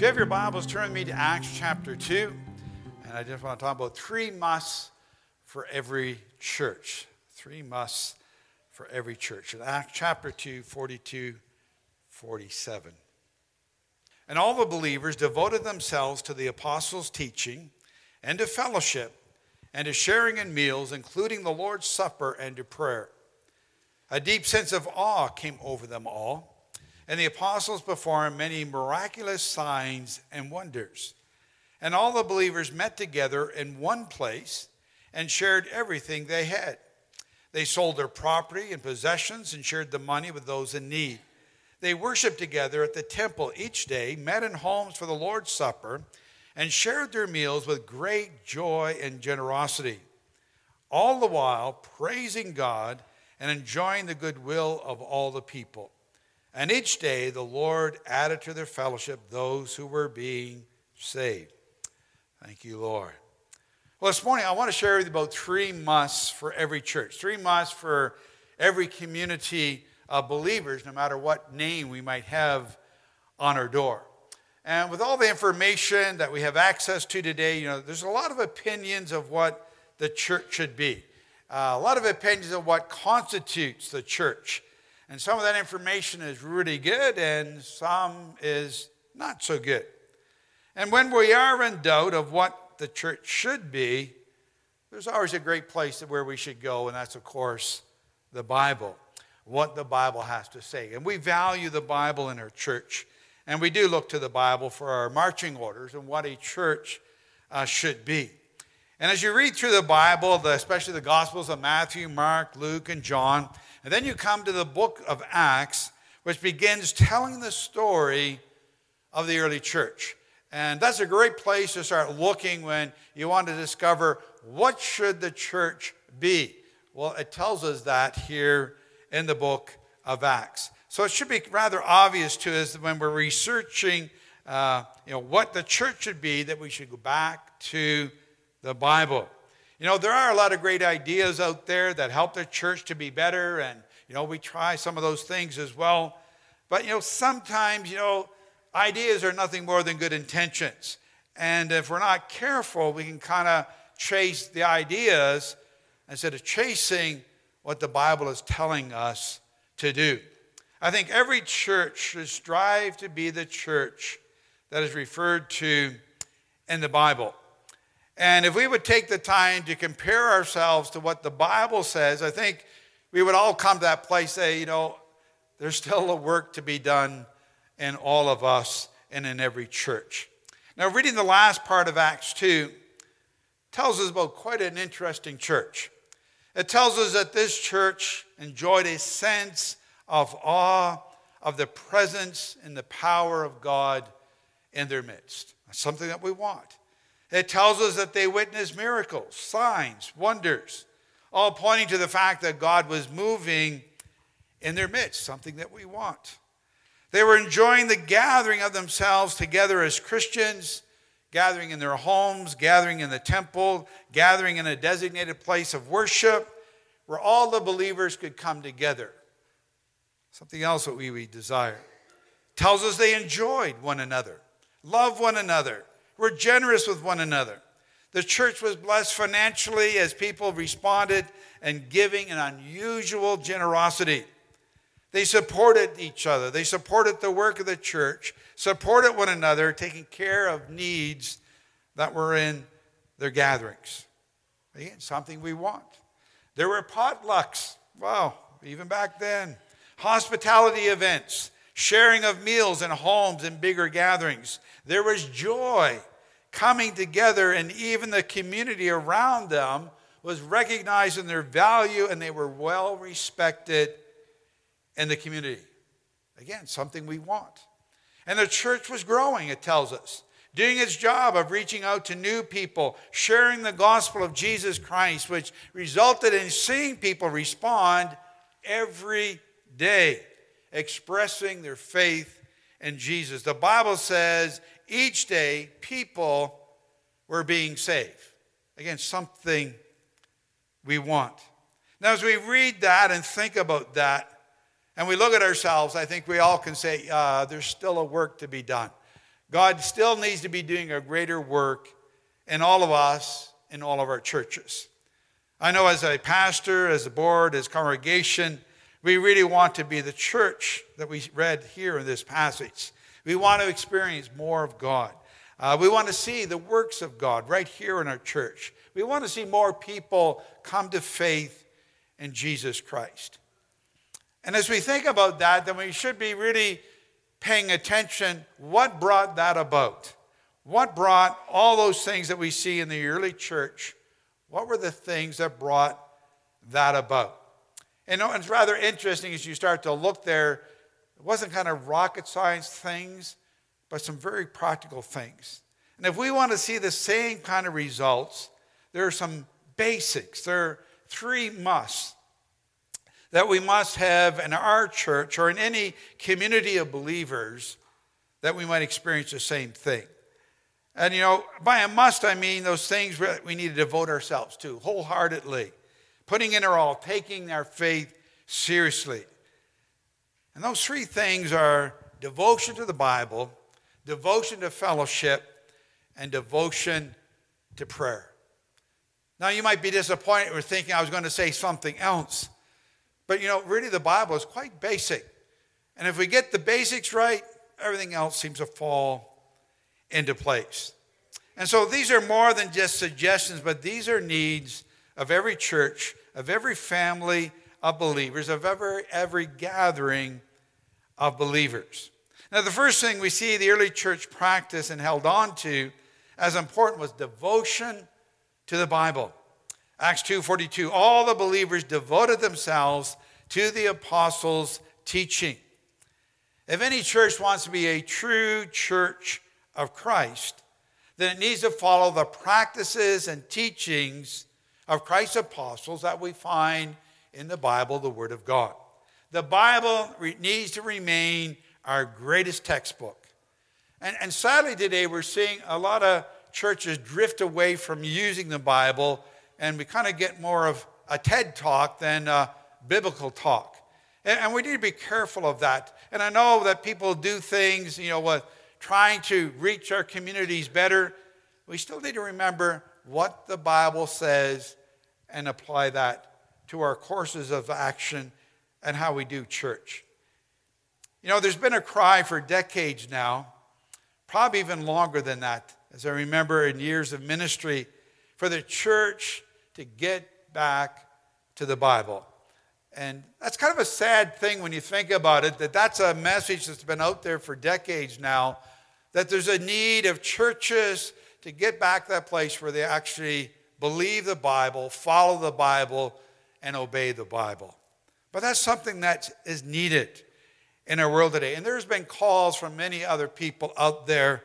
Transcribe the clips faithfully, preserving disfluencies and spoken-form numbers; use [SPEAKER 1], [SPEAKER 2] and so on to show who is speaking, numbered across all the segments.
[SPEAKER 1] you have your Bibles, turn with me to Acts chapter two. And I just want to talk about three musts for every church. Three musts for every church. In Acts chapter two, forty-two, forty-seven. And all the believers devoted themselves to the apostles' teaching and to fellowship and to sharing in meals, including the Lord's Supper and to prayer. A deep sense of awe came over them all. And the apostles performed many miraculous signs and wonders. And all the believers met together in one place and shared everything they had. They sold their property and possessions and shared the money with those in need. They worshiped together at the temple each day, met in homes for the Lord's Supper, and shared their meals with great joy and generosity, all the while praising God and enjoying the goodwill of all the people. And each day the Lord added to their fellowship those who were being saved. Thank you, Lord. Well, this morning I want to share with you about three musts for every church. Three musts for every community of believers, no matter what name we might have on our door. And with all the information that we have access to today, you know, there's a lot of opinions of what the church should be. Uh, a lot of opinions of what constitutes the church. And some of that information is really good and some is not so good. And when we are in doubt of what the church should be, there's always a great place where we should go, and that's, of course, the Bible, what the Bible has to say. And we value the Bible in our church, and we do look to the Bible for our marching orders and what a church uh, should be. And as you read through the Bible, the, especially the Gospels of Matthew, Mark, Luke, and John, and then you come to the book of Acts, which begins telling the story of the early church. And that's a great place to start looking when you want to discover what should the church be. Well, it tells us that here in the book of Acts. So it should be rather obvious to us that when we're researching uh, you know, what the church should be, that we should go back to the Bible. You know, there are a lot of great ideas out there that help the church to be better, and, you know, we try some of those things as well. But, you know, sometimes, you know, ideas are nothing more than good intentions. And if we're not careful, we can kind of chase the ideas instead of chasing what the Bible is telling us to do. I think every church should strive to be the church that is referred to in the Bible. And if we would take the time to compare ourselves to what the Bible says, I think we would all come to that place, say, you know, there's still a work to be done in all of us and in every church. Now, reading the last part of Acts two tells us about quite an interesting church. It tells us that this church enjoyed a sense of awe of the presence and the power of God in their midst. That's something that we want. It tells us that they witnessed miracles, signs, wonders, all pointing to the fact that God was moving in their midst, something that we want. They were enjoying the gathering of themselves together as Christians, gathering in their homes, gathering in the temple, gathering in a designated place of worship where all the believers could come together. Something else that we, we desire. It tells us they enjoyed one another, loved one another, were generous with one another. The church was blessed financially as people responded and giving an unusual generosity. They supported each other. They supported the work of the church, supported one another, taking care of needs that were in their gatherings. Again, something we want. There were potlucks. Wow, even back then. Hospitality events, sharing of meals in homes and bigger gatherings. There was joy coming together, and even the community around them was recognizing their value, and they were well respected in the community. Again, something we want. And the church was growing, it tells us, doing its job of reaching out to new people, sharing the gospel of Jesus Christ, which resulted in seeing people respond every day, expressing their faith in Jesus. The Bible says each day people were being saved. Again, something we want. Now, as we read that and think about that, and we look at ourselves, I think we all can say uh, there's still a work to be done. God still needs to be doing a greater work in all of us, in all of our churches. I know as a pastor, as a board, as congregation, we really want to be the church that we read here in this passage. We want to experience more of God. Uh, we want to see the works of God right here in our church. We want to see more people come to faith in Jesus Christ. And as we think about that, then we should be really paying attention. What brought that about? What brought all those things that we see in the early church? What were the things that brought that about? And it's rather interesting as you start to look there. It wasn't kind of rocket science things, but some very practical things. And if we want to see the same kind of results, there are some basics. There are three musts that we must have in our church or in any community of believers that we might experience the same thing. And, you know, by a must, I mean those things that we need to devote ourselves to wholeheartedly, putting in our all, taking our faith seriously. And those three things are devotion to the Bible, devotion to fellowship, and devotion to prayer. Now, you might be disappointed or thinking I was going to say something else. But, you know, really the Bible is quite basic. And if we get the basics right, everything else seems to fall into place. And so these are more than just suggestions, but these are needs of every church, of every family of believers, of every, every gathering of believers. Now, the first thing we see the early church practice and held on to as important was devotion to the Bible. Acts two forty-two, all the believers devoted themselves to the apostles' teaching. If any church wants to be a true church of Christ, then it needs to follow the practices and teachings of Christ's apostles that we find in the Bible, the Word of God. The Bible re- needs to remain our greatest textbook. And, and sadly today we're seeing a lot of churches drift away from using the Bible, and we kind of get more of a TED talk than a biblical talk. And, and we need to be careful of that. And I know that people do things, you know, with trying to reach our communities better. We still need to remember what the Bible says and apply that to our courses of action and how we do church. You know, there's been a cry for decades now, probably even longer than that, as I remember in years of ministry, for the church to get back to the Bible. And that's kind of a sad thing when you think about it, that that's a message that's been out there for decades now, that there's a need of churches to get back to that place where they actually believe the Bible, follow the Bible, and obey the Bible. But that's something that is needed in our world today. And there's been calls from many other people out there,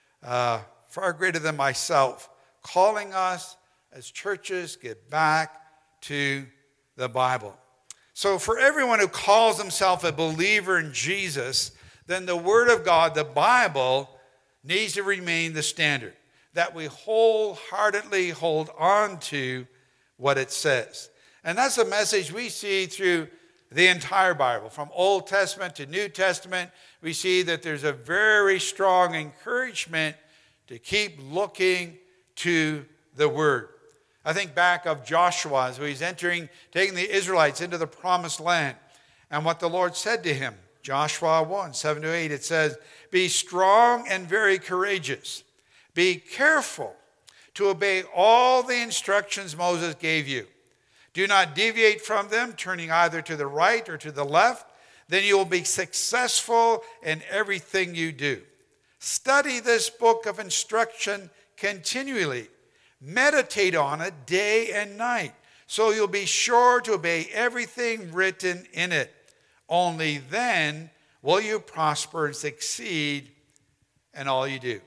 [SPEAKER 1] uh, far greater than myself, calling us as churches get back to the Bible. So for everyone who calls himself a believer in Jesus, then the Word of God, the Bible, needs to remain the standard, that we wholeheartedly hold on to what it says. And that's a message we see through the entire Bible. From Old Testament to New Testament, we see that there's a very strong encouragement to keep looking to the Word. I think back of Joshua as he's entering, taking the Israelites into the promised land, and what the Lord said to him. Joshua one, seven to eight, it says, "Be strong and very courageous. Be careful to obey all the instructions Moses gave you. Do not deviate from them, turning either to the right or to the left. Then you will be successful in everything you do. Study this book of instruction continually. Meditate on it day and night, so you'll be sure to obey everything written in it. Only then will you prosper and succeed in all you do."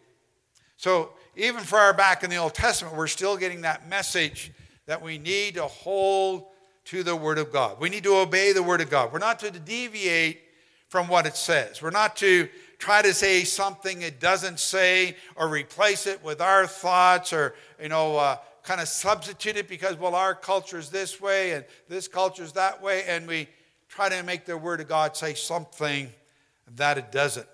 [SPEAKER 1] So even far back in the Old Testament, we're still getting that message that we need to hold to the Word of God. We need to obey the Word of God. We're not to deviate from what it says. We're not to try to say something it doesn't say or replace it with our thoughts or, you know, uh, kind of substitute it because, well, our culture is this way and this culture is that way, and we try to make the Word of God say something that it doesn't.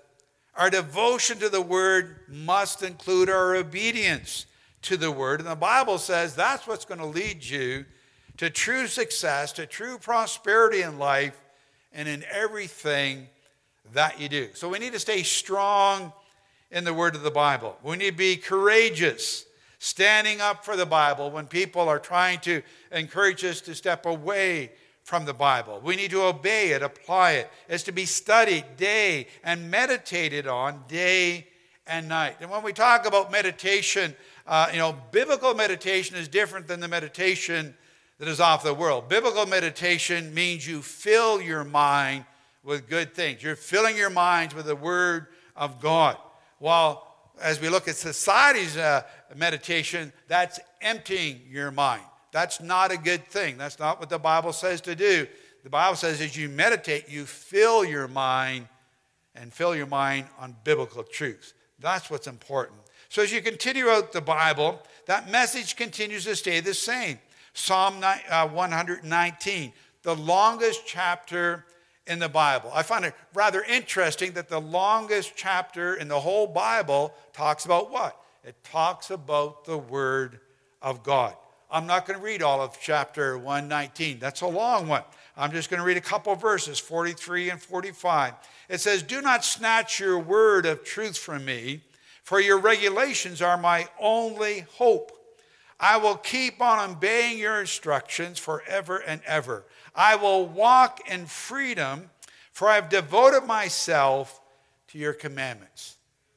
[SPEAKER 1] Our devotion to the Word must include our obedience to the Word. And the Bible says that's what's going to lead you to true success, to true prosperity in life, and in everything that you do. So we need to stay strong in the Word of the Bible. We need to be courageous, standing up for the Bible when people are trying to encourage us to step away from the Bible. We need to obey it, apply it. It's to be studied day and meditated on day and night. And when we talk about meditation, uh, you know, biblical meditation is different than the meditation that is off the world. Biblical meditation means you fill your mind with good things. You're filling your minds with the Word of God. While as we look at society's uh, meditation, that's emptying your mind. That's not a good thing. That's not what the Bible says to do. The Bible says as you meditate, you fill your mind and fill your mind on biblical truth. That's what's important. So as you continue out the Bible, that message continues to stay the same. Psalm one nineteen, the longest chapter in the Bible. I find it rather interesting that the longest chapter in the whole Bible talks about what? It talks about the Word of God. I'm not going to read all of chapter one nineteen. That's a long one. I'm just going to read a couple of verses, forty-three and forty-five. It says, "Do not snatch your word of truth from me, for your regulations are my only hope. I will keep on obeying your instructions forever and ever. I will walk in freedom, for I have devoted myself to your commandments."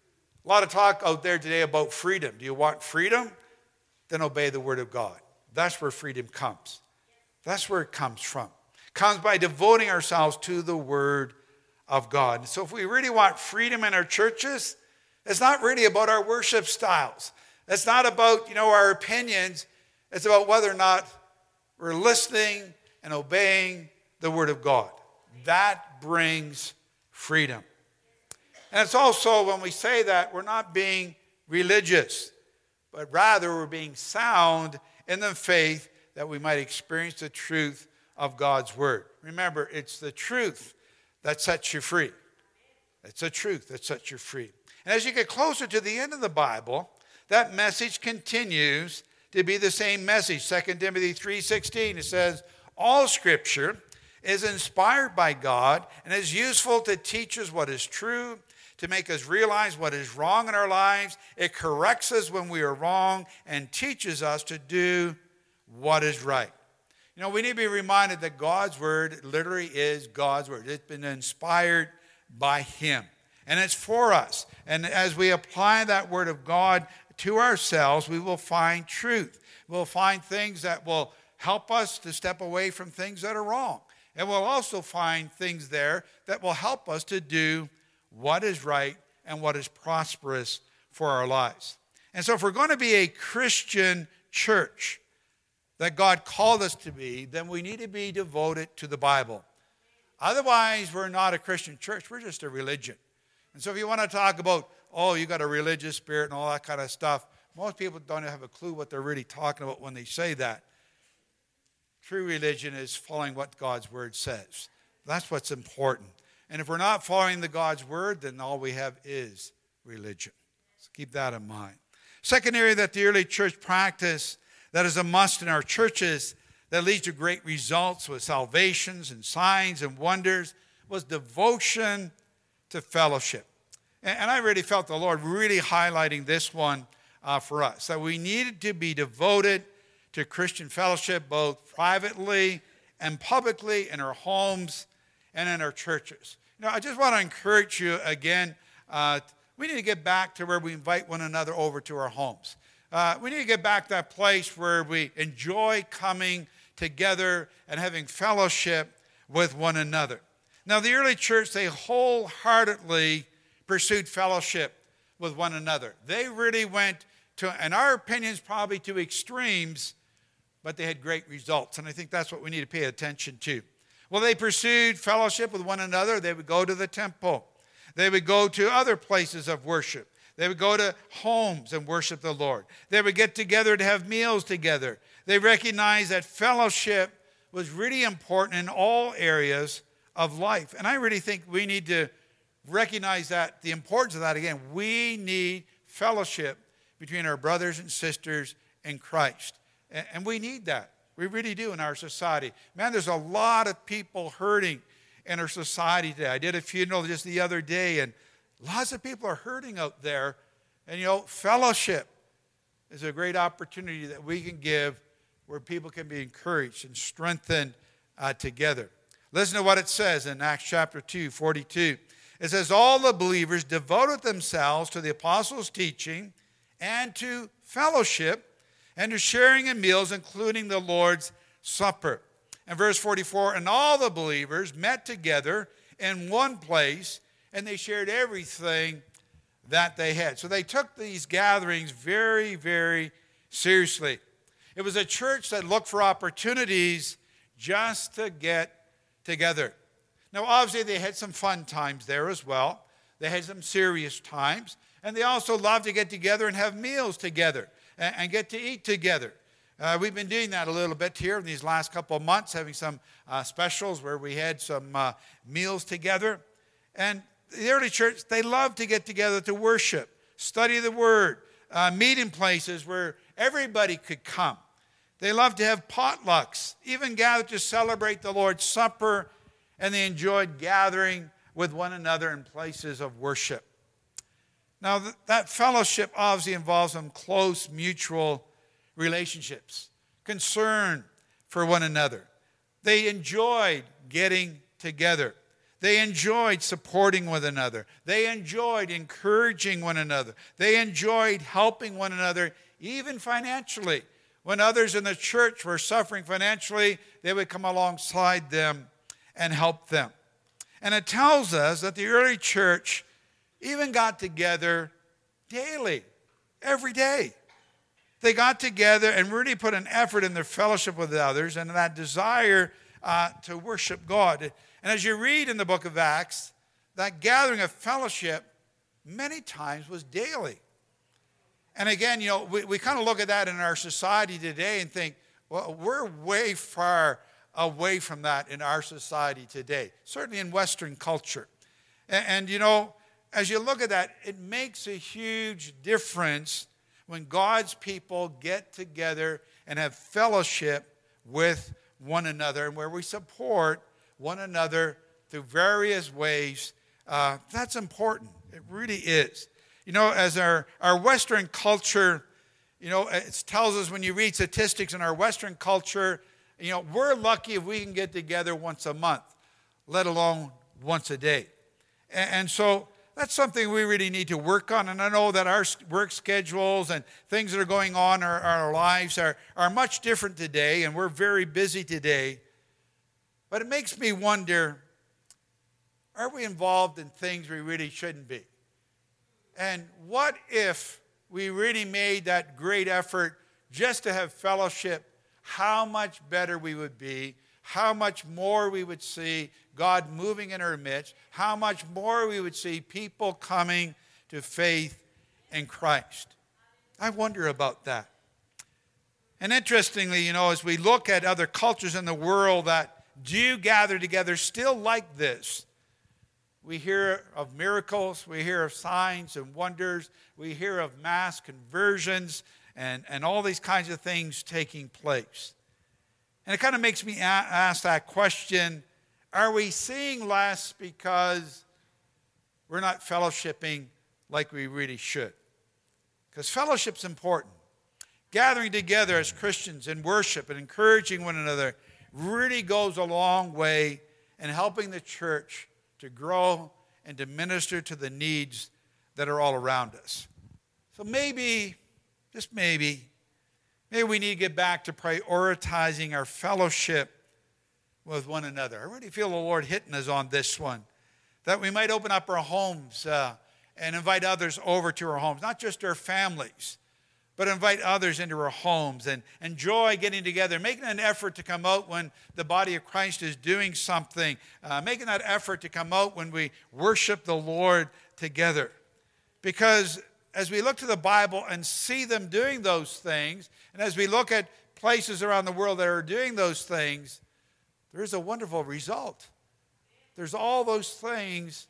[SPEAKER 1] A lot of talk out there today about freedom. Do you want freedom? Then obey the Word of God. That's where freedom comes. That's where it comes from. It comes by devoting ourselves to the Word of God. And so if we really want freedom in our churches, it's not really about our worship styles. It's not about, you know, our opinions. It's about whether or not we're listening and obeying the Word of God. That brings freedom. And it's also, when we say that, we're not being religious, but rather we're being sound in the faith that we might experience the truth of God's Word. Remember, it's the truth that sets you free. It's the truth that sets you free. And as you get closer to the end of the Bible, that message continues to be the same message. Second Timothy three sixteen, it says, "All Scripture is inspired by God and is useful to teach us what is true, to make us realize what is wrong in our lives. It corrects us when we are wrong and teaches us to do what is right." You know, we need to be reminded that God's Word literally is God's Word. It's been inspired by Him. And it's for us. And as we apply that Word of God to ourselves, we will find truth. We'll find things that will help us to step away from things that are wrong. And we'll also find things there that will help us to do what is right and what is prosperous for our lives. And so if we're going to be a Christian church that God called us to be, then we need to be devoted to the Bible. Otherwise, we're not a Christian church. We're just a religion. And so if you want to talk about, oh, you got a religious spirit and all that kind of stuff, most people don't have a clue what they're really talking about when they say that. True religion is following what God's Word says. That's what's important. And if we're not following the God's Word, then all we have is religion. So keep that in mind. Second area that the early church practiced that is a must in our churches that leads to great results with salvations and signs and wonders was devotion to fellowship. And, and I really felt the Lord really highlighting this one uh, for us, that we needed to be devoted to Christian fellowship both privately and publicly in our homes and in our churches. You know, I just want to encourage you again, uh, we need to get back to where we invite one another over to our homes. Uh, we need to get back to that place where we enjoy coming together and having fellowship with one another. Now, the early church, they wholeheartedly pursued fellowship with one another. They really went to, in our opinions, probably to extremes, but they had great results. And I think that's what we need to pay attention to. Well, they pursued fellowship with one another. They would go to the temple. They would go to other places of worship. They would go to homes and worship the Lord. They would get together to have meals together. They recognized that fellowship was really important in all areas of life. And I really think we need to recognize that, the importance of that again. We need fellowship between our brothers and sisters in Christ. And, and we need that. We really do in our society. Man, there's a lot of people hurting in our society today. I did a funeral just the other day, and lots of people are hurting out there. And, you know, fellowship is a great opportunity that we can give where people can be encouraged and strengthened uh, together. Listen to what it says in Acts chapter two, forty-two. It says, all the believers devoted themselves to the apostles' teaching and to fellowship and to sharing in meals, including the Lord's Supper. And verse forty-four, and all the believers met together in one place, and they shared everything that they had. So they took these gatherings very, very seriously. It was a church that looked for opportunities just to get together. Now, obviously, they had some fun times there as well. They had some serious times. And they also loved to get together and have meals together and, and get to eat together. Uh, we've been doing that a little bit here in these last couple of months, having some uh, specials where we had some uh, meals together. And the early church, they loved to get together to worship, study the Word, uh, meet in places where everybody could come. They loved to have potlucks, even gather to celebrate the Lord's Supper, and they enjoyed gathering with one another in places of worship. Now, th- that fellowship obviously involves some close mutual relationships, concern for one another. They enjoyed getting together. They enjoyed supporting one another. They enjoyed encouraging one another. They enjoyed helping one another, even financially. When others in the church were suffering financially, they would come alongside them and help them. And it tells us that the early church even got together daily, every day. They got together and really put an effort in their fellowship with others and that desire uh, to worship God. And as you read in the book of Acts, that gathering of fellowship many times was daily. And again, you know, we, we kind of look at that in our society today and think, well, we're way far away from that in our society today, certainly in Western culture. And, and, you know, as you look at that, it makes a huge difference when God's people get together and have fellowship with one another and where we support one another through various ways. Uh, that's important. It really is. You know, as our, our Western culture, you know, it tells us when you read statistics in our Western culture, you know, we're lucky if we can get together once a month, let alone once a day. And, and so that's something we really need to work on. And I know that our work schedules and things that are going on in our, our lives are, are much different today, and we're very busy today. But it makes me wonder, are we involved in things we really shouldn't be? And what if we really made that great effort just to have fellowship, how much better we would be, how much more we would see God moving in our midst, how much more we would see people coming to faith in Christ. I wonder about that. And interestingly, you know, as we look at other cultures in the world that do gather together still like this, we hear of miracles, we hear of signs and wonders, we hear of mass conversions and, and all these kinds of things taking place. And it kind of makes me a- ask that question, are we seeing less because we're not fellowshipping like we really should? Because fellowship's important. Gathering together as Christians in worship and encouraging one another really goes a long way in helping the church to grow and to minister to the needs that are all around us. So maybe, just maybe, maybe we need to get back to prioritizing our fellowship with one another. I really feel the Lord hitting us on this one, that we might open up our homes uh, and invite others over to our homes, not just our families, but invite others into our homes and enjoy getting together, making an effort to come out when the body of Christ is doing something, uh, making that effort to come out when we worship the Lord together. Because as we look to the Bible and see them doing those things, and as we look at places around the world that are doing those things, there is a wonderful result. There's all those things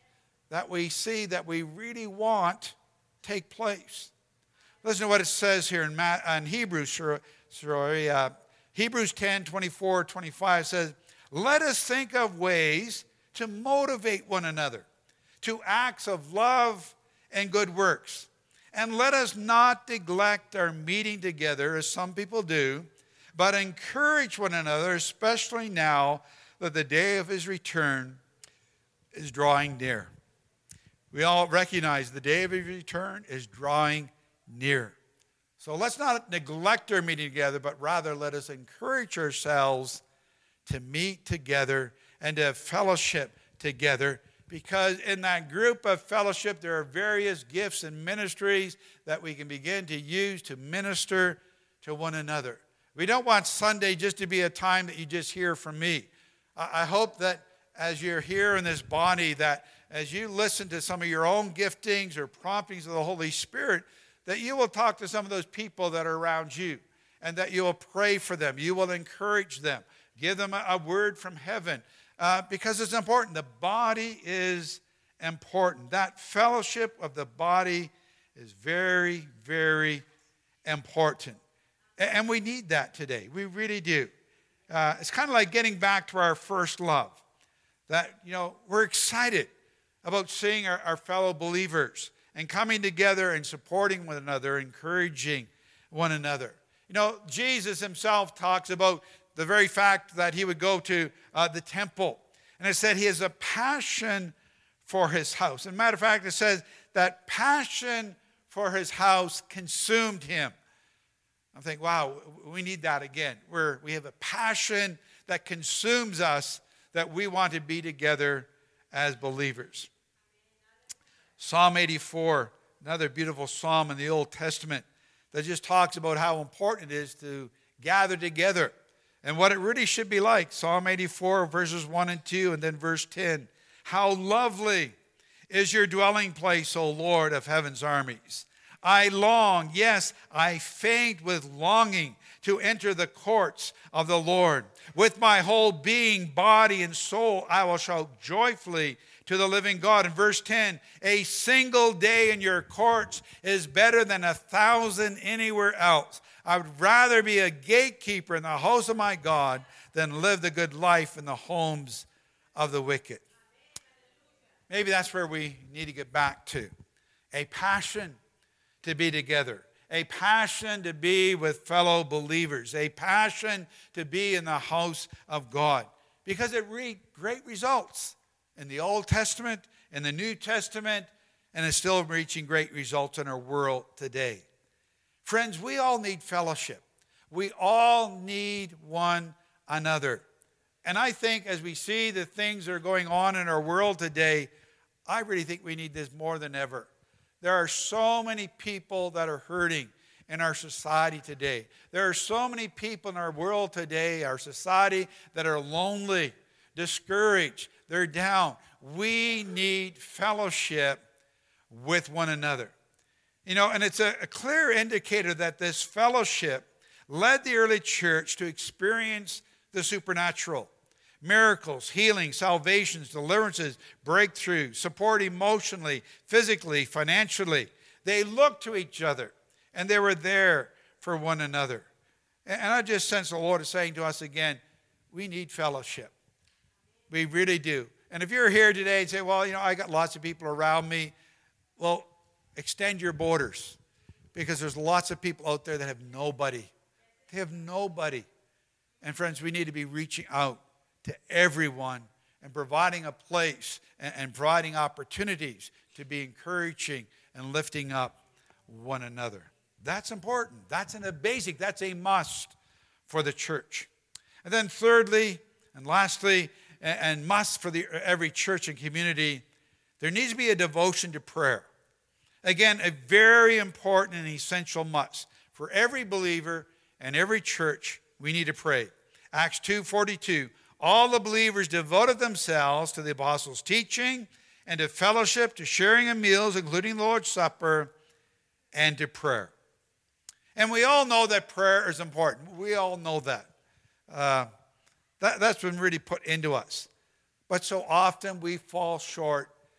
[SPEAKER 1] that we see that we really want take place. Listen to what it says here in, Ma- in Hebrews, sorry, uh, Hebrews ten, twenty-four, twenty-five says, let us think of ways to motivate one another to acts of love and good works. And let us not neglect our meeting together as some people do, but encourage one another, especially now that the day of his return is drawing near. We all recognize the day of his return is drawing near. So let's not neglect our meeting together, but rather let us encourage ourselves to meet together and to have fellowship together, because in that group of fellowship there are various gifts and ministries that we can begin to use to minister to one another. We don't want Sunday just to be a time that you just hear from me. I hope that as you're here in this body, that as you listen to some of your own giftings or promptings of the Holy Spirit, that you will talk to some of those people that are around you, and that you will pray for them. You will encourage them. Give them a, a word from heaven, uh, because it's important. The body is important. That fellowship of the body is very, very important. And we need that today. We really do. Uh, it's kind of like getting back to our first love. That, you know, we're excited about seeing our, our fellow believers and coming together and supporting one another, encouraging one another. You know, Jesus himself talks about the very fact that he would go to uh, the temple. And it said he has a passion for his house. As a matter of fact, it says that passion for his house consumed him. I think, wow, we need that again. We're, we have a passion that consumes us, that we want to be together as believers. Psalm eighty-four, another beautiful psalm in the Old Testament that just talks about how important it is to gather together and what it really should be like. Psalm eighty-four, verses one and two, and then verse ten. How lovely is your dwelling place, O Lord of heaven's armies. I long, yes, I faint with longing to enter the courts of the Lord. With my whole being, body, and soul, I will shout joyfully to the living God. In verse ten, a single day in your courts is better than a thousand anywhere else. I would rather be a gatekeeper in the house of my God than live the good life in the homes of the wicked. Maybe that's where we need to get back to. A passion to be together. A passion to be with fellow believers. A passion to be in the house of God. Because it reaped great results in the Old Testament, in the New Testament, and it's still reaching great results in our world today. Friends, we all need fellowship. We all need one another. And I think as we see the things that are going on in our world today, I really think we need this more than ever. There are so many people that are hurting in our society today. There are so many people in our world today, our society, that are lonely, discouraged, they're down. We need fellowship with one another. You know, and it's a, a clear indicator that this fellowship led the early church to experience the supernatural. Miracles, healing, salvations, deliverances, breakthrough, support emotionally, physically, financially. They looked to each other and they were there for one another. And I just sense the Lord is saying to us again, we need fellowship. We really do. And if you're here today and say, well, you know, I got lots of people around me. Well, extend your borders, because there's lots of people out there that have nobody. They have nobody. And friends, we need to be reaching out to everyone and providing a place and, and providing opportunities to be encouraging and lifting up one another. That's important. That's a basic. That's a must for the church. And then thirdly and lastly, and, and must for the, every church and community, there needs to be a devotion to prayer. Again, a very important and essential must. For every believer and every church, we need to pray. Acts two forty-two, all the believers devoted themselves to the apostles' teaching and to fellowship, to sharing of meals, including the Lord's Supper, and to prayer. And we all know that prayer is important. We all know that. Uh, that that's been really put into us. But so often we fall short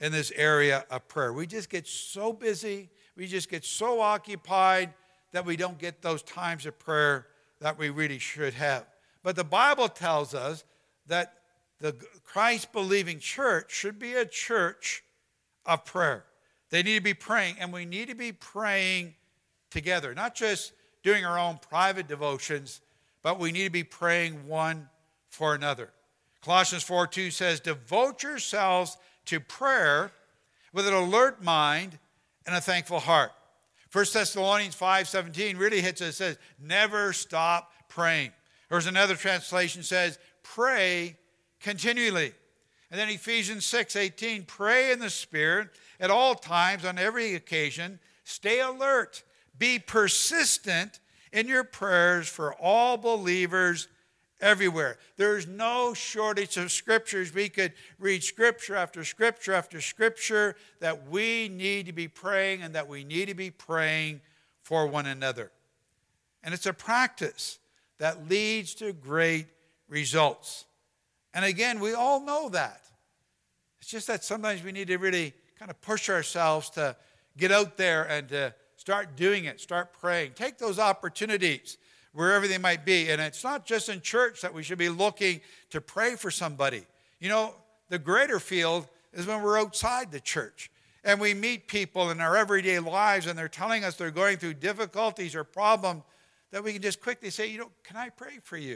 [SPEAKER 1] in this area of prayer. We just get so busy, we just get so occupied that we don't get those times of prayer that we really should have. But the Bible tells us that the Christ-believing church should be a church of prayer. They need to be praying, and we need to be praying together, not just doing our own private devotions, but we need to be praying one for another. Colossians four two says, devote yourselves to prayer with an alert mind and a thankful heart. First Thessalonians five seventeen really hits it. It says, never stop praying. There's another translation that says, pray continually. And then Ephesians six eighteen, pray in the Spirit at all times, on every occasion. Stay alert. Be persistent in your prayers for all believers everywhere. There's no shortage of scriptures. We could read scripture after scripture after scripture that we need to be praying and that we need to be praying for one another. And it's a practice that leads to great results. And again, we all know that. It's just that sometimes we need to really kind of push ourselves to get out there and to start doing it, start praying. Take those opportunities wherever they might be. And it's not just in church that we should be looking to pray for somebody. You know, the greater field is when we're outside the church and we meet people in our everyday lives and they're telling us they're going through difficulties or problems, that we can just quickly say, you know, can I pray for you?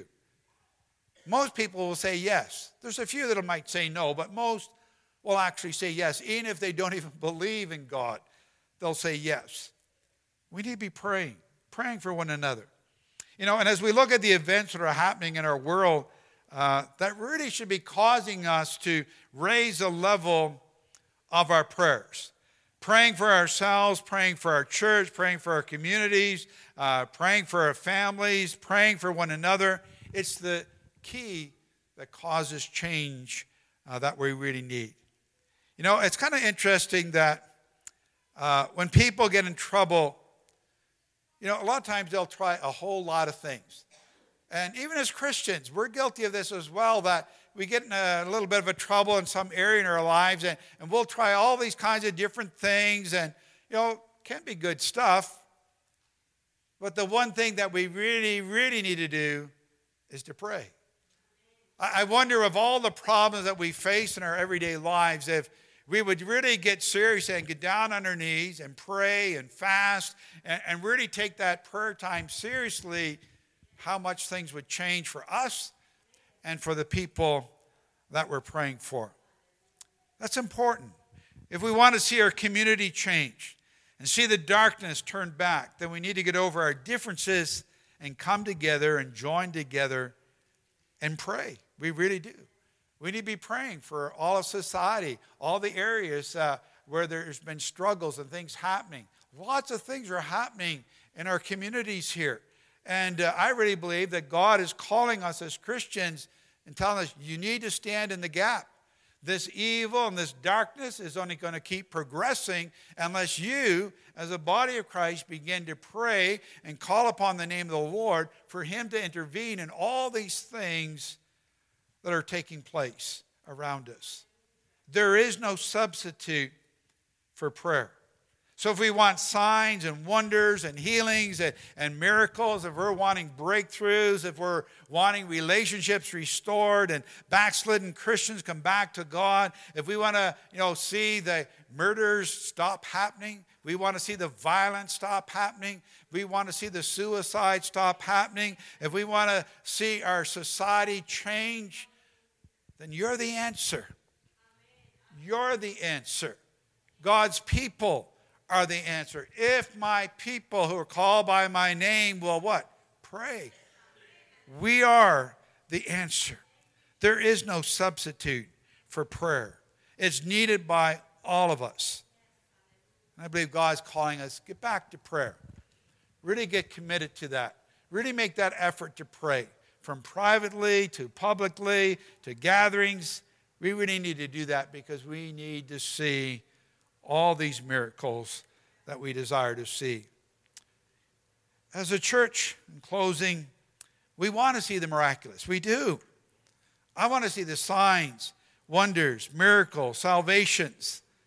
[SPEAKER 1] Most people will say yes. There's a few that might say no, but most will actually say yes. Even if they don't even believe in God, they'll say yes. We need to be praying, praying for one another. You know, and as we look at the events that are happening in our world, uh, that really should be causing us to raise the level of our prayers. Praying for ourselves, praying for our church, praying for our communities, uh, praying for our families, praying for one another. It's the key that causes change uh, that we really need. You know, it's kind of interesting that uh, when people get in trouble, you know, a lot of times they'll try a whole lot of things. And even as Christians, we're guilty of this as well, that we get in a little bit of a trouble in some area in our lives, and, and we'll try all these kinds of different things, and, you know, can be good stuff. But the one thing that we really, really need to do is to pray. I, I wonder of all the problems that we face in our everyday lives, if we would really get serious and get down on our knees and pray and fast and, and really take that prayer time seriously, how much things would change for us and for the people that we're praying for. That's important. If we want to see our community change and see the darkness turned back, then we need to get over our differences and come together and join together and pray. We really do. We need to be praying for all of society, all the areas uh, where there's been struggles and things happening. Lots of things are happening in our communities here. And uh, I really believe that God is calling us as Christians and telling us, you need to stand in the gap. This evil and this darkness is only going to keep progressing unless you, as a body of Christ, begin to pray and call upon the name of the Lord for Him to intervene in all these things that are taking place around us. There is no substitute for prayer. So if we want signs and wonders and healings and, and miracles, if we're wanting breakthroughs, if we're wanting relationships restored and backslidden Christians come back to God, if we want to, you know, see the murders stop happening, we want to see the violence stop happening, we want to see the suicide stop happening, if we want to see our society change, then you're the answer. You're the answer. God's people are the answer. If my people who are called by my name will what? Pray. We are the answer. There is no substitute for prayer. It's needed by all of us. And I believe God's calling us, get back to prayer. Really get committed to that. Really make that effort to pray. From privately to publicly to gatherings, we really need to do that because we need to see all these miracles that we desire to see. As a church, in closing, we want to see the miraculous. We do. I want to see the signs, wonders, miracles, salvations.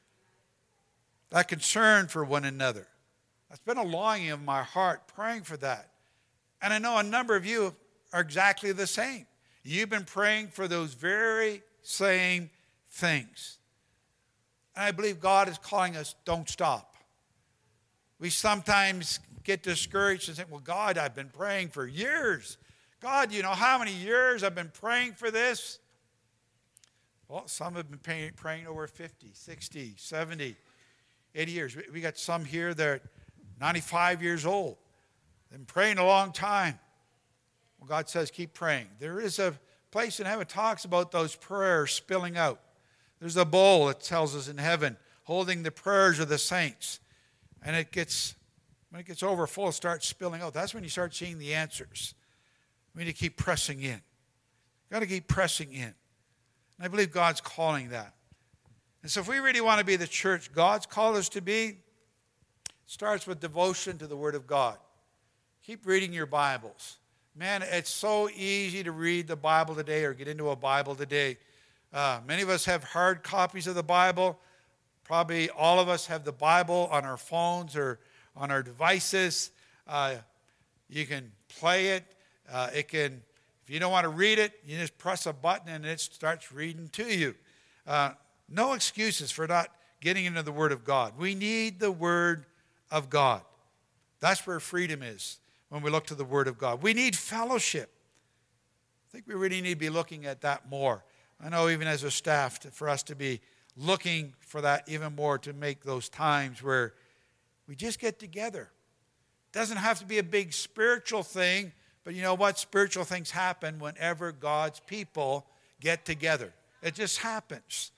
[SPEAKER 1] that concern for one another. That's been a longing of my heart, praying for that. And I know a number of you are exactly the same. You've been praying for those very same things. And I believe God is calling us, don't stop. We sometimes get discouraged and say, well, God, I've been praying for years. God, you know how many years I've been praying for this? Well, some have been praying, praying over fifty, sixty, seventy, eighty years. We, we got some here that are ninety-five years old. They've been praying a long time. Well, God says, keep praying. There is a place in heaven that talks about those prayers spilling out. There's a bowl, it tells us, in heaven, holding the prayers of the saints. And it gets, when it gets over full, it starts spilling out. That's when you start seeing the answers. We need to keep pressing in. You've got to keep pressing in. And I believe God's calling that. And so if we really want to be the church God's called us to be, it starts with devotion to the Word of God. Keep reading your Bibles. Man, it's so easy to read the Bible today or get into a Bible today. Uh, many of us have hard copies of the Bible. Probably all of us have the Bible on our phones or on our devices. Uh, you can play it. Uh, it can, if you don't want to read it, you just press a button and it starts reading to you. Uh, no excuses for not getting into the Word of God. We need the Word of God. That's where freedom is when we look to the Word of God. We need fellowship. I think we really need to be looking at that more. I know even as a staff, to, for us to be looking for that even more, to make those times where we just get together. It doesn't have to be a big spiritual thing, but you know what? Spiritual things happen whenever God's people get together. It just happens.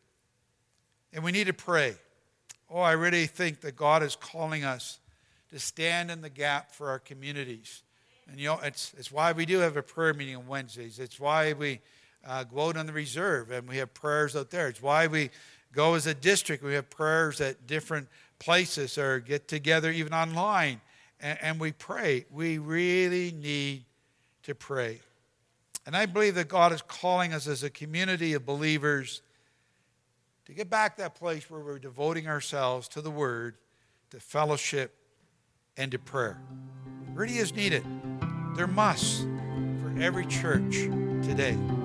[SPEAKER 1] And we need to pray. Oh, I really think that God is calling us to stand in the gap for our communities. And you know, it's, it's why we do have a prayer meeting on Wednesdays. It's why we Uh, go out on the reserve, and we have prayers out there. It's why we go as a district. We have prayers at different places or get together even online, and, and we pray. We really need to pray. And I believe that God is calling us as a community of believers to get back to that place where we're devoting ourselves to the Word, to fellowship, and to prayer. It really is needed. There must for every church today.